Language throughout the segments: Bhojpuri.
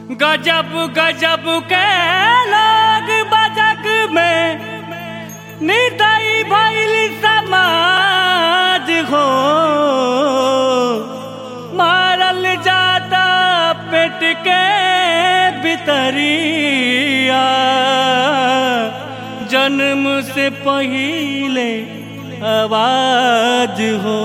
गजब गजब के लोग बजग में निर्दयी भइल समाज हो। मारल जाता पेट के भितरिया जन्म से पहिले आवाज हो।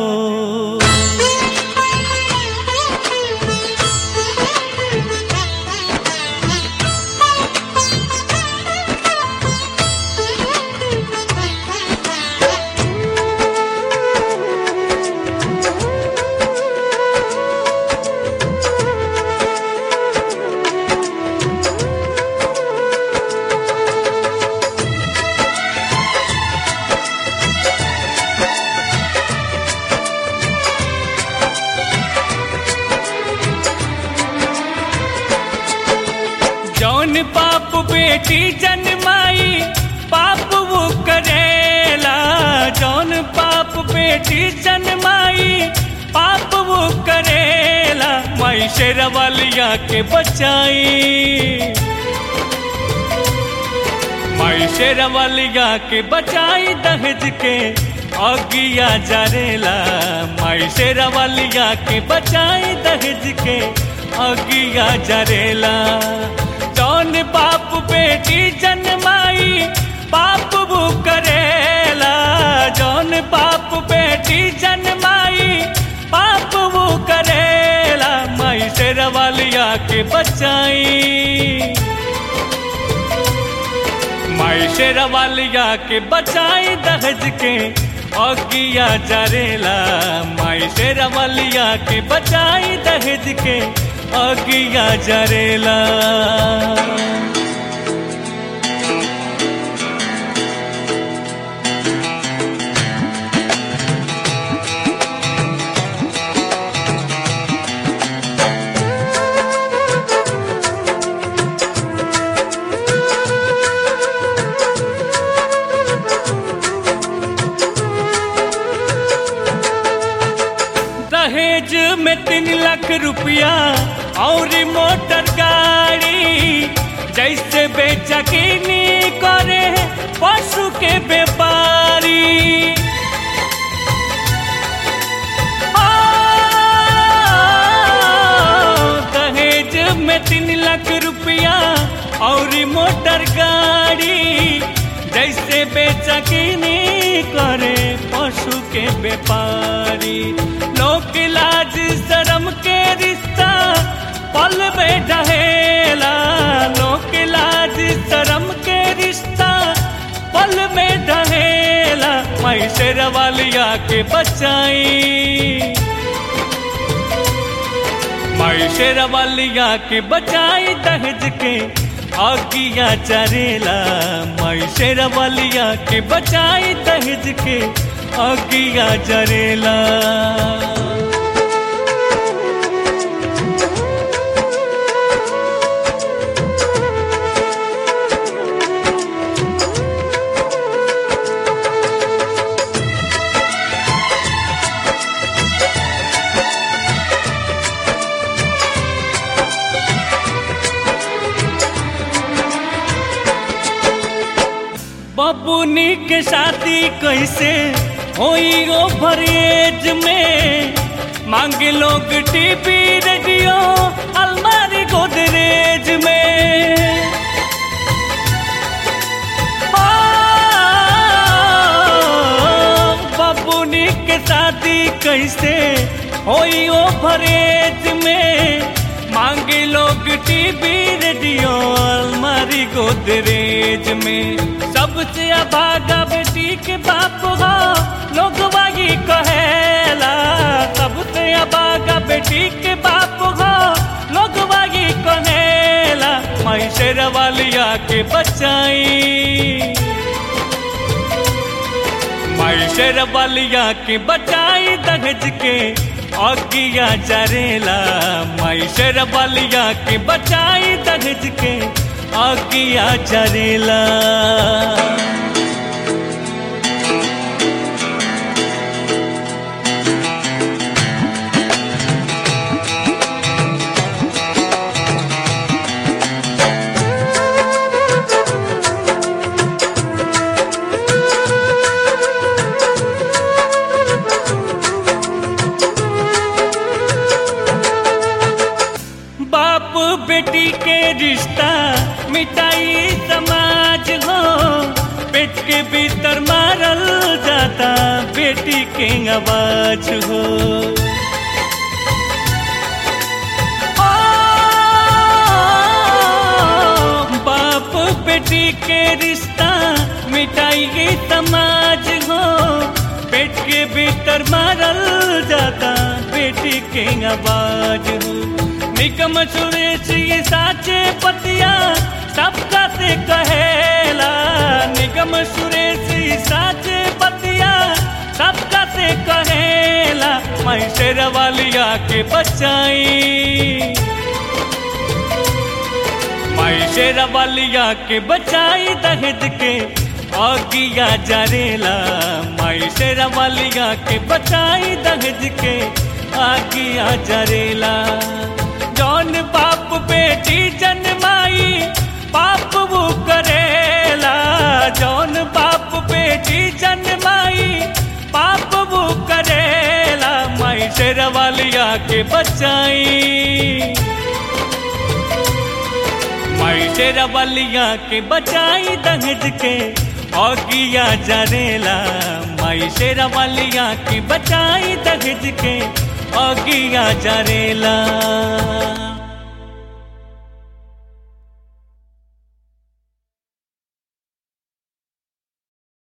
जौन पाप बेटी जन्माई पाप वो करेला। जौन पाप बेटी जन्माई पाप वो करेला। माई शेरवालिया के बचाई, माई शेरवालिया के बचाई दहेज के अगिया जरेला। माई शेरवालिया के बचाई दहेज के अगिया जरेला। जौन बाप बेटी जन्माई पाप वो करेला। जौन बाप बेटी जन्माई पाप वो करेला। माई शेरवालिया के बचाई, माई शेरवालिया के बचाई दहेज के अगिया जरेला। माई शेरवालिया के बचाई दहेज के अगिया जरेला। दहेज में 3 लाख रुपया और मोटर गाड़ी जैसे बेचकीनी करे पशु के व्यापारी। दहेज में 3 लाख रुपया और मोटर गाड़ी जैसे बेचकीनी करे पशु के व्यापारी। लोक लाज शर्म के रिश्ता पल में ढहेला। लोक लाज शर्म के रिश्ता पल में ढहेला। माई शेरवालिया के बचाई, माई शेरवालिया के बचाई दहेज के अगिया जरेला। माई शेरवालिया के बचाई दहेज के अगिया जरेला। बबुनी के शादी कैसे होई ओवर एज में। मांगे लोग टीवी रेडियो अलमारी गोदरेज में। बबुनी के शादी कैसे होई ओवर एज में। मांगे लोग टीवी रेडियो अलमारी गोदरेज में। सबसे अभागा बेटी के बाप हो लोग वागी कहेला। सबसे अभागा बेटी के बाप हो लोग वागी कहेला। माई शेरवालिया के बचाई, माई शेरवालिया के बचाई दहेज के अगिया जरेला। माई शेरवालिया के बचाई दहेज के अगिया जरेला। बेटी के रिश्ता मिटाई समाज हो, पेट के भीतर मारल जाता बेटी के आवाज हो। बाप बेटी के रिश्ता मिटाई समाज हो, पेट के भीतर मारल जाता बेटी के आवाज हो। निगम सुरेश ये साचे पतिया सबका से कहेला, निगम सुरेश ये साचे पतिया सबका से कहेला, मैं शेरवालिया के बचाई, मैं शेरवालिया के बचाई दहेज के आगिया जरेला, मैं शेरवालिया के बचाई दहेज के आगिया जरेला। जौन बाप बेटी जन्माई पाप वो करेला, जौन बाप बेटी जन्माई पाप वो करेला, मैं शेरवालिया के बचाई, मैं शेरवालिया के बचाई दहेज के आगिया जरेला, मैं शेरवालिया के बचाई दहेज के आगिया जरेला।